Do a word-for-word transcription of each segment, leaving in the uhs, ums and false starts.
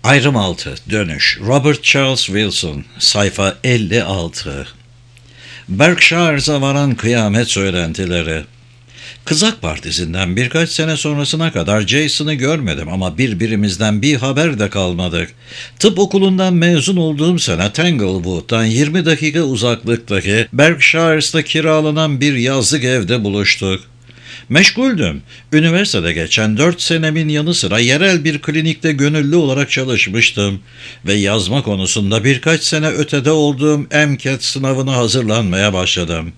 Ayrım altı, dönüş. Robert Charles Wilson, sayfa elli altı. Berkshire'za varan kıyamet söylentileri. Kızak Partisi'nden birkaç sene sonrasına kadar Jason'ı görmedim ama birbirimizden bir haber de kalmadık. Tıp okulundan mezun olduğum sene Tanglewood'dan yirmi dakika uzaklıktaki Berkshire's'ta kiralanan bir yazlık evde buluştuk. Meşguldüm. Üniversitede geçen dört senemin yanı sıra yerel bir klinikte gönüllü olarak çalışmıştım ve yazma konusunda birkaç sene ötede olduğum MCAT sınavına hazırlanmaya başladım.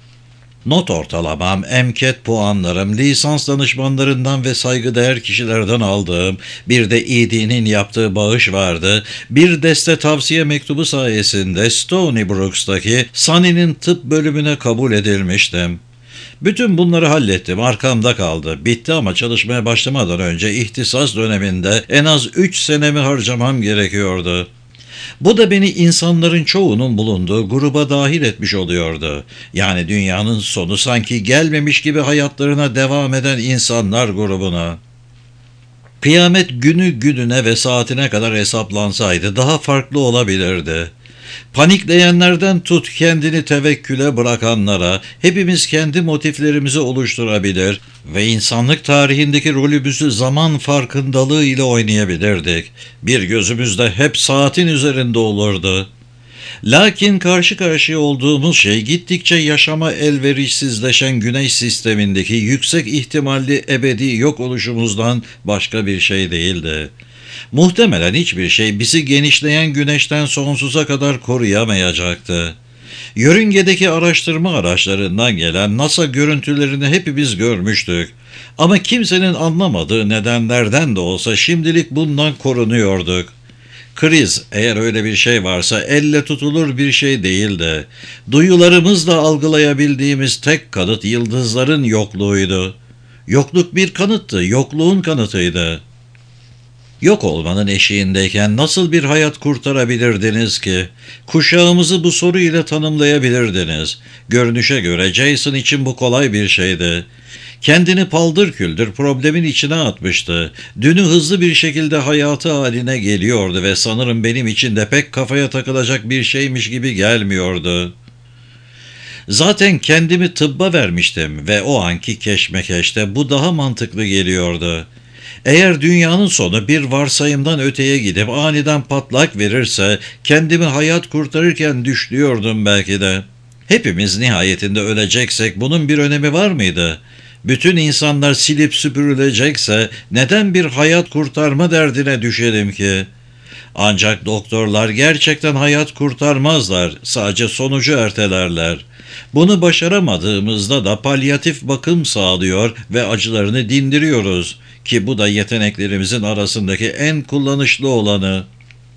Not ortalamam, MCAT puanlarım, lisans danışmanlarından ve saygıdeğer kişilerden aldığım, bir de E D'nin yaptığı bağış vardı. Bir deste tavsiye mektubu sayesinde Stony Brooks'taki Sunny'nin tıp bölümüne kabul edilmiştim. Bütün bunları hallettim, arkamda kaldı. Bitti ama çalışmaya başlamadan önce ihtisas döneminde en az üç senemi harcamam gerekiyordu. Bu da beni insanların çoğunun bulunduğu gruba dahil etmiş oluyordu. Yani dünyanın sonu sanki gelmemiş gibi hayatlarına devam eden insanlar grubuna. Kıyamet günü gününe ve saatine kadar hesaplansaydı daha farklı olabilirdi. Panikleyenlerden tut kendini tevekküle bırakanlara, hepimiz kendi motiflerimizi oluşturabilir ve insanlık tarihindeki rolümüzü zaman farkındalığı ile oynayabilirdik. Bir gözümüz de hep saatin üzerinde olurdu. Lakin karşı karşıya olduğumuz şey gittikçe yaşama elverişsizleşen güneş sistemindeki yüksek ihtimalli ebedi yok oluşumuzdan başka bir şey değildi. Muhtemelen hiçbir şey bizi genişleyen güneşten sonsuza kadar koruyamayacaktı. Yörüngedeki araştırma araçlarından gelen NASA görüntülerini hepimiz görmüştük. Ama kimsenin anlamadığı nedenlerden de olsa şimdilik bundan korunuyorduk. Kriz, eğer öyle bir şey varsa elle tutulur bir şey değildi. Duyularımızla algılayabildiğimiz tek kanıt yıldızların yokluğuydu. Yokluk bir kanıttı, yokluğun kanıtıydı. Yok olmanın eşiğindeyken nasıl bir hayat kurtarabilirdiniz ki? Kuşağımızı bu soru ile tanımlayabilirdiniz. Görünüşe göre Jason için bu kolay bir şeydi. Kendini paldır küldür problemin içine atmıştı. Dünü hızlı bir şekilde hayatı haline geliyordu ve sanırım benim için de pek kafaya takılacak bir şeymiş gibi gelmiyordu. Zaten kendimi tıbba vermiştim ve o anki keşmekeşte bu daha mantıklı geliyordu. Eğer dünyanın sonu bir varsayımdan öteye gidip aniden patlak verirse kendimi hayat kurtarırken düşlüyordum belki de. Hepimiz nihayetinde öleceksek bunun bir önemi var mıydı? Bütün insanlar silip süpürülecekse neden bir hayat kurtarma derdine düşelim ki? Ancak doktorlar gerçekten hayat kurtarmazlar, sadece sonucu ertelerler. Bunu başaramadığımızda da palyatif bakım sağlıyor ve acılarını dindiriyoruz ki bu da yeteneklerimizin arasındaki en kullanışlı olanı.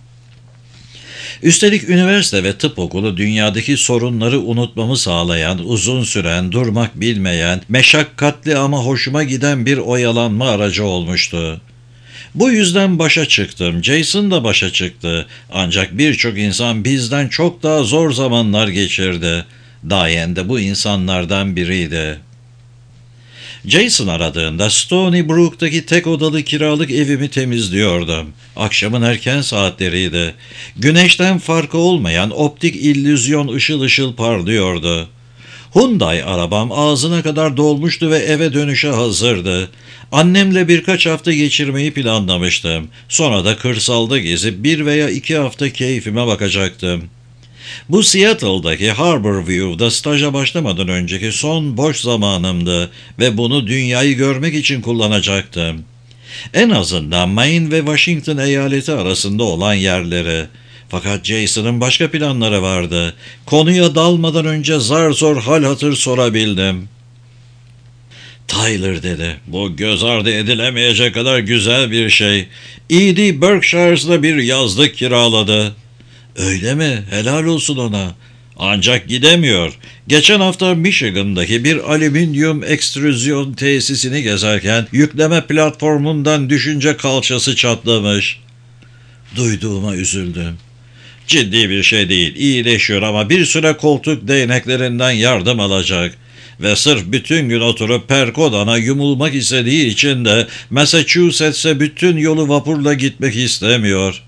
Üstelik üniversite ve tıp okulu dünyadaki sorunları unutmamı sağlayan, uzun süren, durmak bilmeyen, meşakkatli ama hoşuma giden bir oyalanma aracı olmuştu. Bu yüzden başa çıktım. Jason da başa çıktı. Ancak birçok insan bizden çok daha zor zamanlar geçirdi. Diane de bu insanlardan biriydi. Jason aradığında Stony Brook'taki tek odalı kiralık evimi temizliyordum. Akşamın erken saatleriydi. Güneşten farkı olmayan optik illüzyon ışıl ışıl parlıyordu. Hyundai arabam ağzına kadar dolmuştu ve eve dönüşe hazırdı. Annemle birkaç hafta geçirmeyi planlamıştım. Sonra da kırsalda gezip bir veya iki hafta keyfime bakacaktım. Bu Seattle'daki Harborview'da staja başlamadan önceki son boş zamanımdı ve bunu dünyayı görmek için kullanacaktım. En azından Maine ve Washington eyaleti arasında olan yerleri. Fakat Jason'ın başka planları vardı. Konuya dalmadan önce zar zor hal hatır sorabildim. Tyler dedi, bu göz ardı edilemeyecek kadar güzel bir şey. E D Berkshire's'da bir yazlık kiraladı. Öyle mi? Helal olsun ona. Ancak gidemiyor. Geçen hafta Michigan'daki bir alüminyum ekstrüzyon tesisini gezerken yükleme platformundan düşünce kalçası çatlamış. Duyduğuma üzüldüm. Ciddi bir şey değil, iyileşiyor ama bir süre koltuk değneklerinden yardım alacak. Ve sırf bütün gün oturup Perkodan'a yumulmak istediği için de Massachusetts'e bütün yolu vapurla gitmek istemiyor.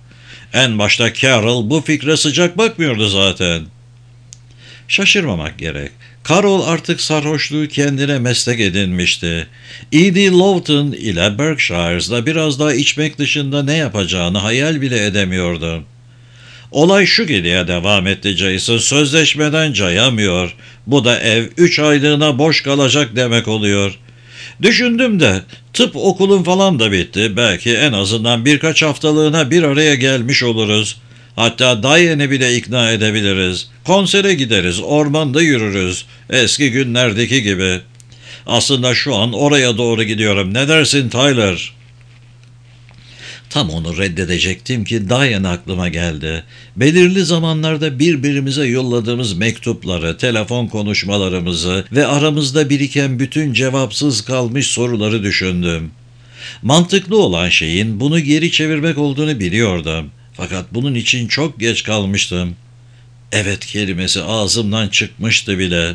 En başta Carol bu fikre sıcak bakmıyordu zaten. Şaşırmamak gerek. Carol artık sarhoşluğu kendine meslek edinmişti. E D. Lawton ile Berkshire'da biraz daha içmek dışında ne yapacağını hayal bile edemiyordu. Olay şu gidiye devam etti Jason. Sözleşmeden cayamıyor. Bu da ev üç aylığına boş kalacak demek oluyor. Düşündüm de tıp okulun falan da bitti. Belki en azından birkaç haftalığına bir araya gelmiş oluruz. Hatta Diane'i bile ikna edebiliriz. Konsere gideriz, ormanda yürürüz. Eski günlerdeki gibi. Aslında şu an oraya doğru gidiyorum. Ne dersin Tyler? Tam onu reddedecektim ki Diane aklıma geldi. Belirli zamanlarda birbirimize yolladığımız mektupları, telefon konuşmalarımızı ve aramızda biriken bütün cevapsız kalmış soruları düşündüm. Mantıklı olan şeyin bunu geri çevirmek olduğunu biliyordum. Fakat bunun için çok geç kalmıştım. Evet kelimesi ağzımdan çıkmıştı bile.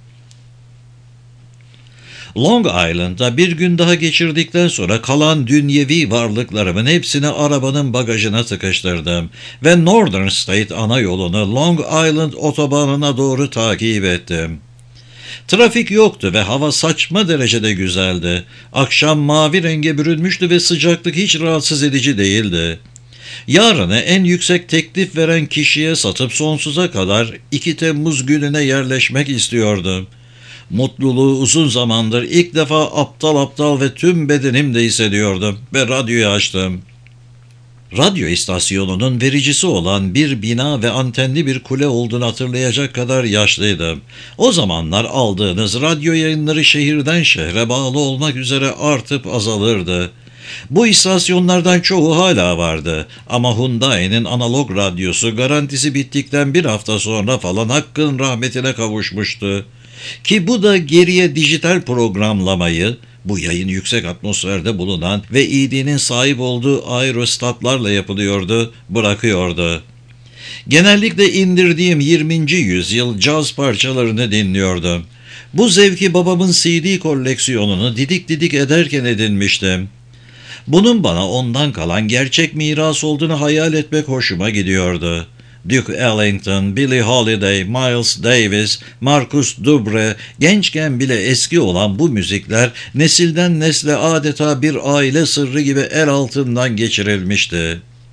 Long Island'da bir gün daha geçirdikten sonra kalan dünyevi varlıklarımın hepsini arabanın bagajına tıkıştırdım ve Northern State ana yolunu Long Island otobanına doğru takip ettim. Trafik yoktu ve hava saçma derecede güzeldi. Akşam mavi renge bürünmüştü ve sıcaklık hiç rahatsız edici değildi. Yarını en yüksek teklif veren kişiye satıp sonsuza kadar iki Temmuz gününe yerleşmek istiyordum. Mutluluğu uzun zamandır ilk defa aptal aptal ve tüm bedenimde hissediyordum ve radyoyu açtım. Radyo istasyonunun vericisi olan bir bina ve antenli bir kule olduğunu hatırlayacak kadar yaşlıydım. O zamanlar aldığınız radyo yayınları şehirden şehre bağlı olmak üzere artıp azalırdı. Bu istasyonlardan çoğu hala vardı ama Hyundai'nin analog radyosu garantisi bittikten bir hafta sonra falan hakkın rahmetine kavuşmuştu. Ki bu da geriye dijital programlamayı, bu yayın yüksek atmosferde bulunan ve E D'nin sahip olduğu aerostatlarla yapılıyordu, bırakıyordu. Genellikle indirdiğim yirminci yüzyıl caz parçalarını dinliyordum. Bu zevki babamın C D koleksiyonunu didik didik ederken edinmiştim. Bunun bana ondan kalan gerçek miras olduğunu hayal etmek hoşuma gidiyordu. Duke Ellington, Billie Holiday, Miles Davis, Marcus Dubre, gençken bile eski olan bu müzikler nesilden nesle adeta bir aile sırrı gibi el altından geçirilmişti.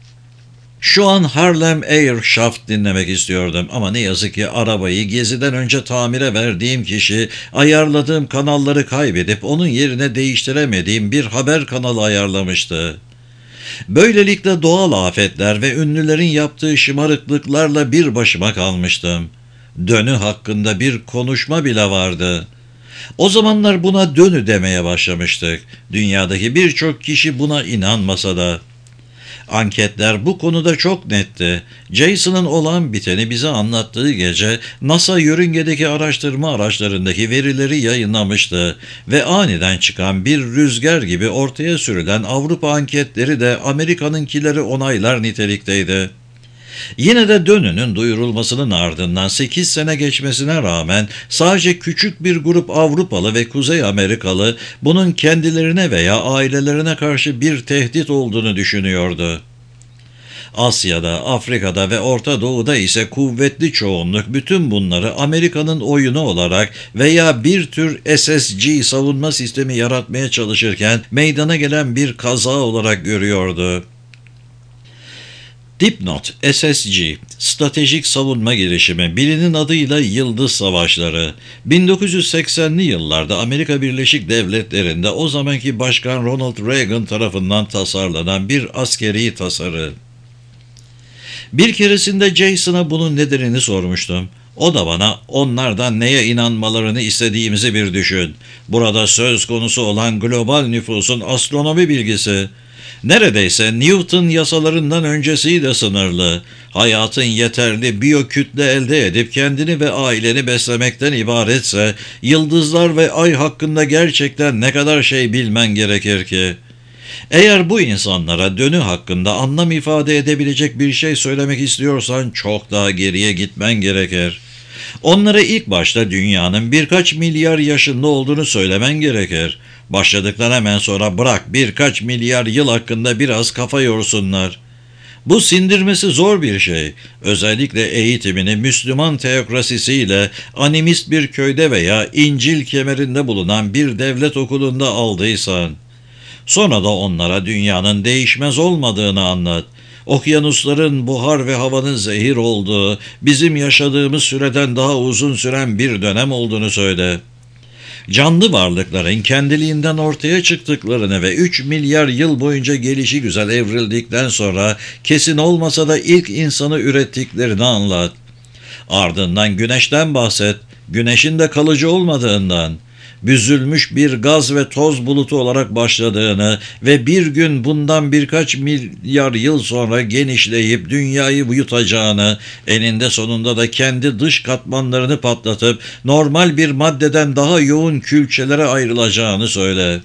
Şu an Harlem Air Shaft dinlemek istiyordum ama ne yazık ki arabayı geziden önce tamire verdiğim kişi ayarladığım kanalları kaybedip onun yerine değiştiremediğim bir haber kanalı ayarlamıştı. Böylelikle doğal afetler ve ünlülerin yaptığı şımarıklıklarla bir başıma kalmıştım. Dönü hakkında bir konuşma bile vardı. O zamanlar buna dönü demeye başlamıştık. Dünyadaki birçok kişi buna inanmasa da. Anketler bu konuda çok netti. Jason'ın olan biteni bize anlattığı gece NASA yörüngedeki araştırma araçlarındaki verileri yayınlamıştı ve aniden çıkan bir rüzgar gibi ortaya sürülen Avrupa anketleri de Amerika'nınkileri onaylar nitelikteydi. Yine de dönünün duyurulmasının ardından sekiz sene geçmesine rağmen sadece küçük bir grup Avrupalı ve Kuzey Amerikalı bunun kendilerine veya ailelerine karşı bir tehdit olduğunu düşünüyordu. Asya'da, Afrika'da ve Orta Doğu'da ise kuvvetli çoğunluk bütün bunları Amerika'nın oyunu olarak veya bir tür S S G savunma sistemi yaratmaya çalışırken meydana gelen bir kaza olarak görüyordu. Dipnot, S S G, Stratejik Savunma Girişimi, bilinen adıyla Yıldız Savaşları, bin dokuz yüz seksenli yıllarda Amerika Birleşik Devletleri'nde o zamanki Başkan Ronald Reagan tarafından tasarlanan bir askeri tasarı. Bir keresinde Jason'a bunun nedenini sormuştum. O da bana onlardan neye inanmalarını istediğimizi bir düşün. Burada söz konusu olan global nüfusun astronomi bilgisi. Neredeyse Newton yasalarından öncesiyle sınırlı. Hayatın yeterli biyokütle elde edip kendini ve aileni beslemekten ibaretse, yıldızlar ve ay hakkında gerçekten ne kadar şey bilmen gerekir ki? Eğer bu insanlara dönü hakkında anlam ifade edebilecek bir şey söylemek istiyorsan çok daha geriye gitmen gerekir. Onlara ilk başta dünyanın birkaç milyar yaşında olduğunu söylemen gerekir. Başladıktan hemen sonra bırak birkaç milyar yıl hakkında biraz kafa yorsunlar. Bu sindirmesi zor bir şey. Özellikle eğitimini Müslüman teokrasisiyle animist bir köyde veya İncil kemerinde bulunan bir devlet okulunda aldıysan. Sonra da onlara dünyanın değişmez olmadığını anlat. Okyanusların buhar ve havanın zehir olduğu, bizim yaşadığımız süreden daha uzun süren bir dönem olduğunu söyle. Canlı varlıkların kendiliğinden ortaya çıktıklarını ve üç milyar yıl boyunca gelişigüzel evrildikten sonra kesin olmasa da ilk insanı ürettiklerini anlat. Ardından güneşten bahset, güneşin de kalıcı olmadığından, büzülmüş bir gaz ve toz bulutu olarak başladığını ve bir gün bundan birkaç milyar yıl sonra genişleyip dünyayı yutacağını, eninde sonunda da kendi dış katmanlarını patlatıp normal bir maddeden daha yoğun külçelere ayrılacağını söyle.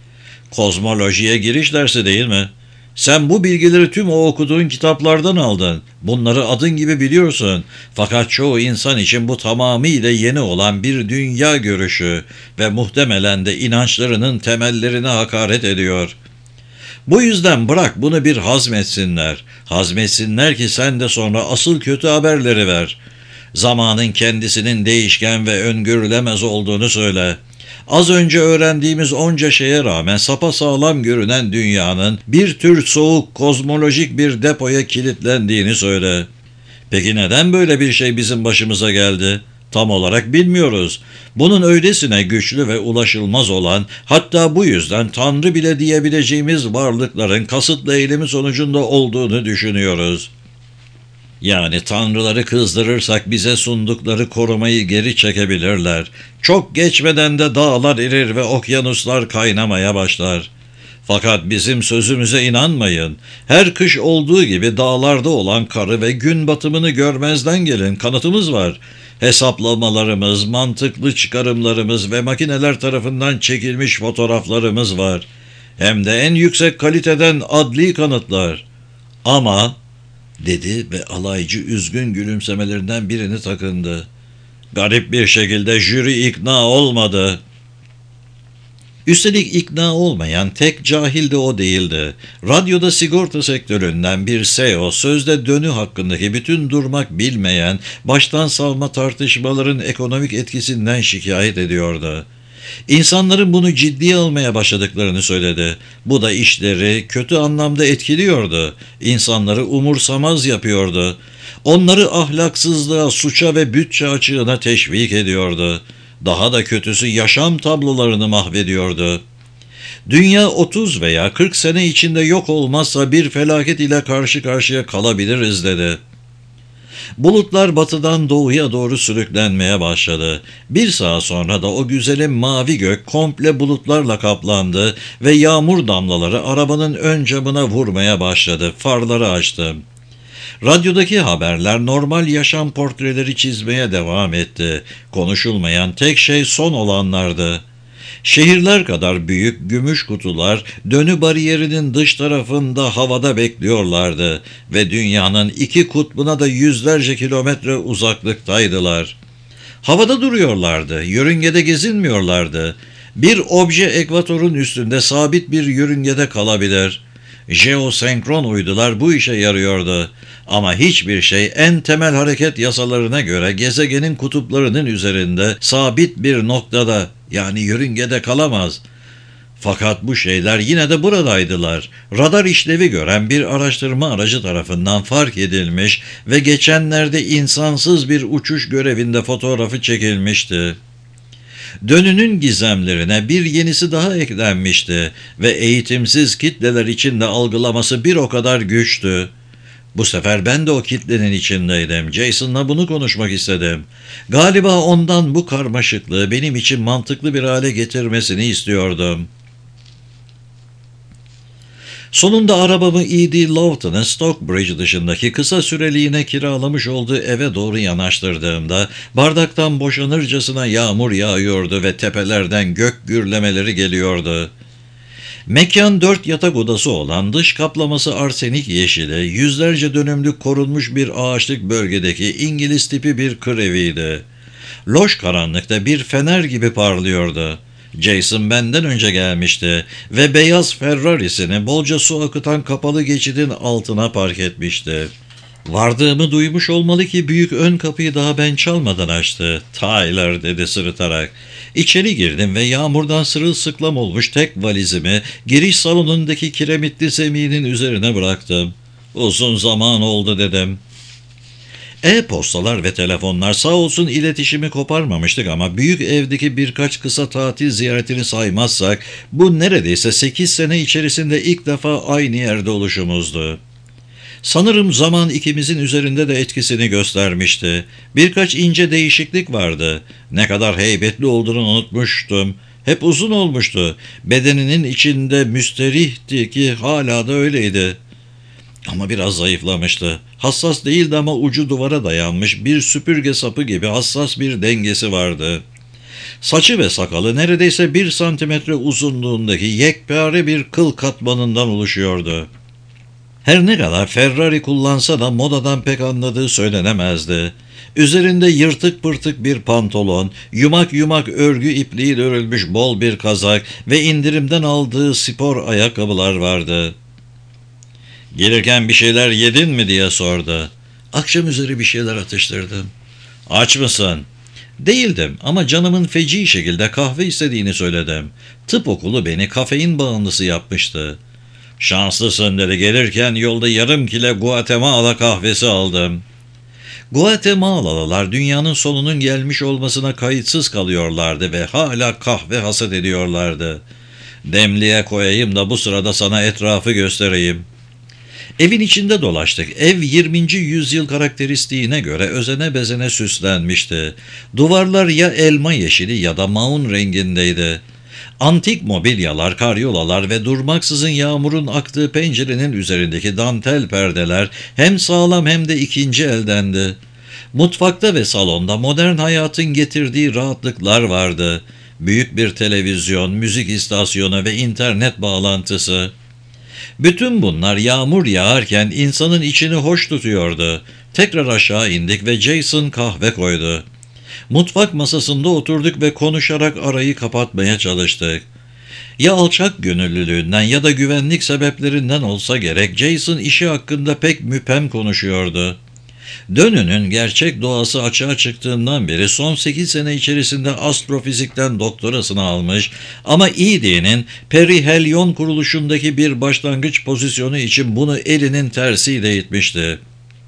Kozmolojiye giriş dersi değil mi? Sen bu bilgileri tüm o okuduğun kitaplardan aldın. Bunları adın gibi biliyorsun. Fakat çoğu insan için bu tamamıyla yeni olan bir dünya görüşü ve muhtemelen de inançlarının temellerine hakaret ediyor. Bu yüzden bırak bunu bir hazmetsinler. Hazmetsinler ki sen de sonra asıl kötü haberleri ver. Zamanın kendisinin değişken ve öngörülemez olduğunu söyle. Az önce öğrendiğimiz onca şeye rağmen sapasağlam görünen dünyanın bir tür soğuk kozmolojik bir depoya kilitlendiğini söyle. Peki neden böyle bir şey bizim başımıza geldi? Tam olarak bilmiyoruz. Bunun öylesine güçlü ve ulaşılmaz olan, hatta bu yüzden Tanrı bile diyebileceğimiz varlıkların kasıtlı eylemi sonucunda olduğunu düşünüyoruz. Yani tanrıları kızdırırsak bize sundukları korumayı geri çekebilirler. Çok geçmeden de dağlar erir ve okyanuslar kaynamaya başlar. Fakat bizim sözümüze inanmayın. Her kış olduğu gibi dağlarda olan karı ve gün batımını görmezden gelin, kanıtımız var. Hesaplamalarımız, mantıklı çıkarımlarımız ve makineler tarafından çekilmiş fotoğraflarımız var. Hem de en yüksek kaliteden adli kanıtlar. Ama dedi ve alaycı üzgün gülümsemelerinden birini takındı. Garip bir şekilde jüri ikna olmadı. Üstelik ikna olmayan tek cahil de o değildi. Radyoda sigorta sektöründen bir C E O sözde dönü hakkındaki bütün durmak bilmeyen, baştan savma tartışmaların ekonomik etkisinden şikayet ediyordu. İnsanların bunu ciddiye almaya başladıklarını söyledi. Bu da işleri kötü anlamda etkiliyordu. İnsanları umursamaz yapıyordu. Onları ahlaksızlığa, suça ve bütçe açığına teşvik ediyordu. Daha da kötüsü yaşam tablolarını mahvediyordu. Dünya otuz veya kırk sene içinde yok olmazsa bir felaket ile karşı karşıya kalabiliriz dedi. Bulutlar batıdan doğuya doğru sürüklenmeye başladı. Bir saat sonra da o güzelim mavi gök komple bulutlarla kaplandı ve yağmur damlaları arabanın ön camına vurmaya başladı. Farları açtım. Radyodaki haberler normal yaşam portreleri çizmeye devam etti. Konuşulmayan tek şey son olanlardı. Şehirler kadar büyük gümüş kutular dönü bariyerinin dış tarafında havada bekliyorlardı ve dünyanın iki kutbuna da yüzlerce kilometre uzaklıktaydılar. Havada duruyorlardı, yörüngede gezinmiyorlardı. Bir obje ekvatorun üstünde sabit bir yörüngede kalabilir. Jeosenkron uydular bu işe yarıyordu. Ama hiçbir şey en temel hareket yasalarına göre gezegenin kutuplarının üzerinde sabit bir noktada, yani yörüngede kalamaz. Fakat bu şeyler yine de buradaydılar. Radar işlevi gören bir araştırma aracı tarafından fark edilmiş ve geçenlerde insansız bir uçuş görevinde fotoğrafı çekilmişti. Dönünün gizemlerine bir yenisi daha eklenmişti ve eğitimsiz kitleler içinde algılaması bir o kadar güçtü. Bu sefer ben de o kitlenin içindeydim. Jason'la bunu konuşmak istedim. Galiba ondan bu karmaşıklığı benim için mantıklı bir hale getirmesini istiyordum. Sonunda arabamı E D Lawton'ın Stockbridge dışındaki kısa süreliğine kiralamış olduğu eve doğru yanaştırdığımda bardaktan boşanırcasına yağmur yağıyordu ve tepelerden gök gürlemeleri geliyordu. Mekan dört yatak odası olan, dış kaplaması arsenik yeşili, yüzlerce dönümlük korunmuş bir ağaçlık bölgedeki İngiliz tipi bir kır eviydi. Loş karanlıkta bir fener gibi parlıyordu. Jason benden önce gelmişti ve beyaz Ferrari'sini bolca su akıtan kapalı geçidin altına park etmişti. Vardığımı duymuş olmalı ki büyük ön kapıyı daha ben çalmadan açtı. "Tyler," dedi sırıtarak. İçeri girdim ve yağmurdan sırılsıklam olmuş tek valizimi giriş salonundaki kiremitli zeminin üzerine bıraktım. "Uzun zaman oldu," dedim. E-postalar ve telefonlar sağ olsun iletişimi koparmamıştık ama büyük evdeki birkaç kısa tatil ziyaretini saymazsak bu neredeyse sekiz sene içerisinde ilk defa aynı yerde oluşumuzdu. Sanırım zaman ikimizin üzerinde de etkisini göstermişti. Birkaç ince değişiklik vardı. Ne kadar heybetli olduğunu unutmuştum. Hep uzun olmuştu. Bedeninin içinde müsterihti ki hala da öyleydi. Ama biraz zayıflamıştı. Hassas değildi ama ucu duvara dayanmış bir süpürge sapı gibi hassas bir dengesi vardı. Saçı ve sakalı neredeyse bir santimetre uzunluğundaki yekpare bir kıl katmanından oluşuyordu. Her ne kadar Ferrari kullansa da modadan pek anladığı söylenemezdi. Üzerinde yırtık pırtık bir pantolon, yumak yumak örgü ipliği örülmüş bol bir kazak ve indirimden aldığı spor ayakkabılar vardı. "Gelirken bir şeyler yedin mi?" diye sordu. "Akşam üzeri bir şeyler atıştırdım." "Aç mısın?" "Değildim ama canımın feci şekilde kahve istediğini söyledim. Tıp okulu beni kafein bağımlısı yapmıştı." "Şanslısın," dedi. "Gelirken yolda yarım kile Guatemala kahvesi aldım." Guatemalalılar dünyanın sonunun gelmiş olmasına kayıtsız kalıyorlardı ve hala kahve hasat ediyorlardı. "Demliğe koyayım da bu sırada sana etrafı göstereyim." Evin içinde dolaştık. Ev yirminci yüzyıl karakteristiğine göre özene bezene süslenmişti. Duvarlar ya elma yeşili ya da maun rengindeydi. Antik mobilyalar, karyolalar ve durmaksızın yağmurun aktığı pencerenin üzerindeki dantel perdeler hem sağlam hem de ikinci eldendi. Mutfakta ve salonda modern hayatın getirdiği rahatlıklar vardı. Büyük bir televizyon, müzik istasyonu ve internet bağlantısı. Bütün bunlar yağmur yağarken insanın içini hoş tutuyordu. Tekrar aşağı indik ve Jason kahve koydu. Mutfak masasında oturduk ve konuşarak arayı kapatmaya çalıştık. Ya alçak gönüllülüğünden ya da güvenlik sebeplerinden olsa gerek Jason işi hakkında pek müphem konuşuyordu. Dönünün gerçek doğası açığa çıktığından beri son sekiz sene içerisinde astrofizikten doktorasını almış ama E D'nin perihelyon kuruluşundaki bir başlangıç pozisyonu için bunu elinin tersiyle itmişti.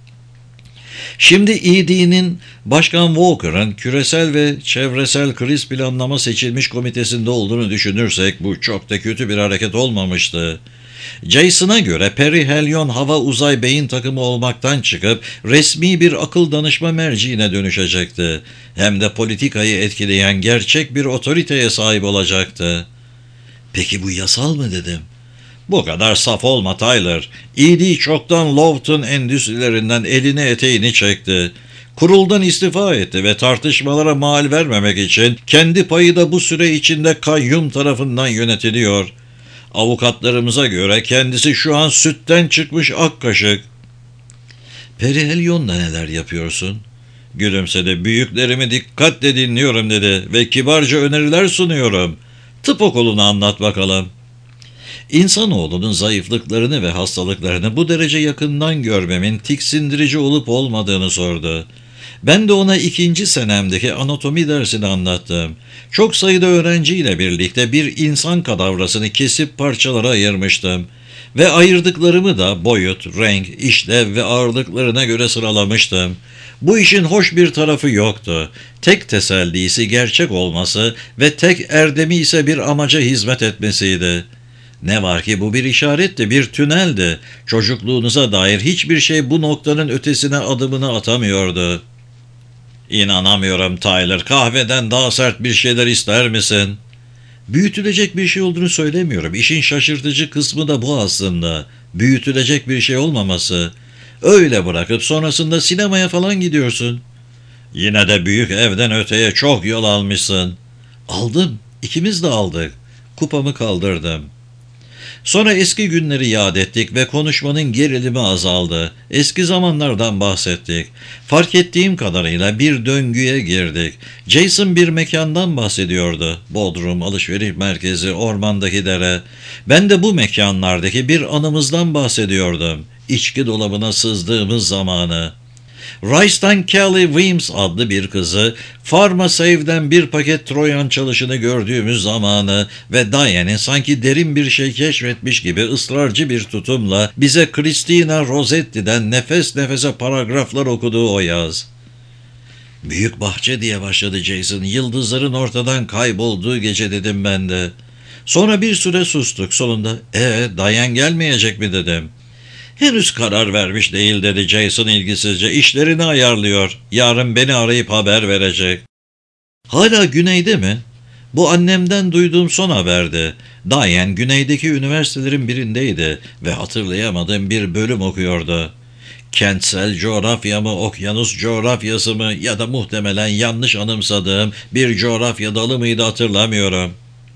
Şimdi E D'nin Başkan Walker'ın küresel ve çevresel kriz planlama seçilmiş komitesinde olduğunu düşünürsek bu çok da kötü bir hareket olmamıştı. Jason'a göre perihelyon hava uzay beyin takımı olmaktan çıkıp resmi bir akıl danışma merciğine dönüşecekti. Hem de politikayı etkileyen gerçek bir otoriteye sahip olacaktı. "Peki bu yasal mı?" dedim. "Bu kadar saf olma Tyler. E D çoktan Lowton endüstrilerinden elini eteğini çekti. Kuruldan istifa etti ve tartışmalara mal vermemek için kendi payı da bu süre içinde kayyum tarafından yönetiliyor. Avukatlarımıza göre kendisi şu an sütten çıkmış ak kaşık." "Perihelyon'da neler yapıyorsun?" Gülümsedi. "Büyüklerimi dikkatle dinliyorum," dedi, "ve kibarca öneriler sunuyorum. Tıp okulunu anlat bakalım." İnsanoğlunun zayıflıklarını ve hastalıklarını bu derece yakından görmemin tiksindirici olup olmadığını sordu. Ben de ona ikinci senemdeki anatomi dersini anlattım. Çok sayıda öğrenciyle birlikte bir insan kadavrasını kesip parçalara ayırmıştım. Ve ayırdıklarımı da boyut, renk, işlev ve ağırlıklarına göre sıralamıştım. Bu işin hoş bir tarafı yoktu. Tek tesellisi gerçek olması ve tek erdemi ise bir amaca hizmet etmesiydi. Ne var ki bu bir işaretti, bir tüneldi. Çocukluğunuza dair hiçbir şey bu noktanın ötesine adımını atamıyordu. "İnanamıyorum Tyler, kahveden daha sert bir şeyler ister misin?" Büyütülecek bir şey olduğunu söylemiyorum. İşin şaşırtıcı kısmı da bu aslında. Büyütülecek bir şey olmaması. Öyle bırakıp sonrasında sinemaya falan gidiyorsun. "Yine de büyük evden öteye çok yol almışsın." "Aldım. İkimiz de aldık." Kupamı kaldırdım. Sonra eski günleri yad ettik ve konuşmanın gerilimi azaldı. Eski zamanlardan bahsettik. Fark ettiğim kadarıyla bir döngüye girdik. Jason bir mekandan bahsediyordu. Bodrum, alışveriş merkezi, ormandaki dere. Ben de bu mekanlardaki bir anımızdan bahsediyordum. İçki dolabına sızdığımız zamanı. Rice'dan Kelly Weems adlı bir kızı, Pharmasave'den bir paket Troyan çalışını gördüğümüz zamanı ve Diane'in sanki derin bir şey keşfetmiş gibi ısrarcı bir tutumla bize Christina Rossetti'den nefes nefese paragraflar okuduğu o yaz. Büyük bahçe diye başladı Jason. Yıldızların ortadan kaybolduğu gece dedim ben de. Sonra bir süre sustuk. Sonunda ee Diane gelmeyecek mi dedim. Henüz karar vermiş değil dedi Jason ilgisizce. İşlerini ayarlıyor. Yarın beni arayıp haber verecek. Hala güneyde mi? Bu annemden duyduğum son haberdi. Diane güneydeki üniversitelerin birindeydi ve hatırlayamadığım bir bölüm okuyordu. Kentsel coğrafya mı, okyanus coğrafyası mı ya da muhtemelen yanlış anımsadığım bir coğrafya dalı mıydı hatırlamıyorum.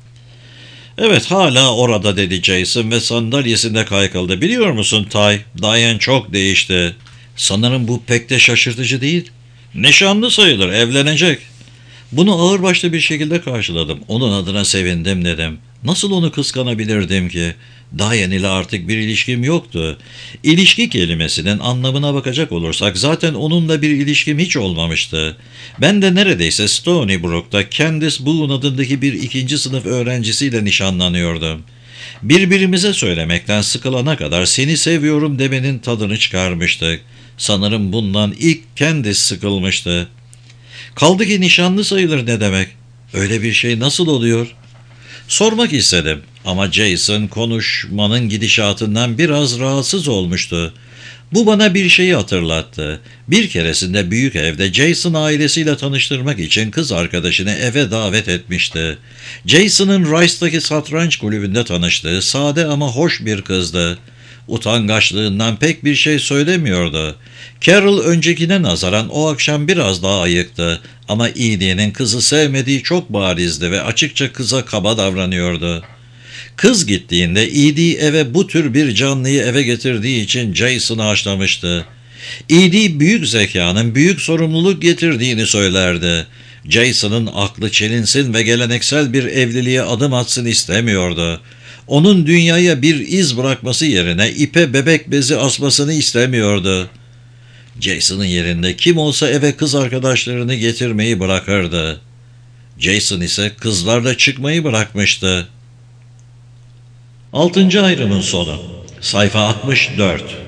Evet hala orada dedi Jason ve sandalyesinde kaykıldı. Biliyor musun Tay, Diane çok değişti. Sanırım bu pek de şaşırtıcı değil. Nişanlı sayılır, evlenecek. Bunu ağırbaşlı bir şekilde karşıladım. Onun adına sevindim dedim. Nasıl onu kıskanabilirdim ki? Diane ile artık bir ilişkim yoktu. İlişki kelimesinin anlamına bakacak olursak zaten onunla bir ilişkim hiç olmamıştı. Ben de neredeyse Stony Brook'ta Candice Boone adındaki bir ikinci sınıf öğrencisiyle nişanlanıyordum. Birbirimize söylemekten sıkılana kadar seni seviyorum demenin tadını çıkarmıştık. Sanırım bundan ilk Candice sıkılmıştı. Kaldı ki nişanlı sayılır ne demek? Öyle bir şey nasıl oluyor? Sormak istedim ama Jason konuşmanın gidişatından biraz rahatsız olmuştu. Bu bana bir şeyi hatırlattı. Bir keresinde büyük evde Jason ailesiyle tanıştırmak için kız arkadaşını eve davet etmişti. Jason'ın Rice'daki satranç kulübünde tanıştığı sade ama hoş bir kızdı. Utangaçlığından pek bir şey söylemiyordu. Carol öncekine nazaran o akşam biraz daha ayıktı ama Edie'nin kızı sevmediği çok barizdi ve açıkça kıza kaba davranıyordu. Kız gittiğinde Edie eve bu tür bir canlıyı eve getirdiği için Jason'ı haşlamıştı. Edie büyük zekanın büyük sorumluluk getirdiğini söylerdi. Jason'ın aklı çelinsin ve geleneksel bir evliliğe adım atsın istemiyordu. Onun dünyaya bir iz bırakması yerine ipe bebek bezi asmasını istemiyordu. Jason'ın yerinde kim olsa eve kız arkadaşlarını getirmeyi bırakırdı. Jason ise kızlarla çıkmayı bırakmıştı. Altıncı ayrımın sonu. Sayfa altmış dört.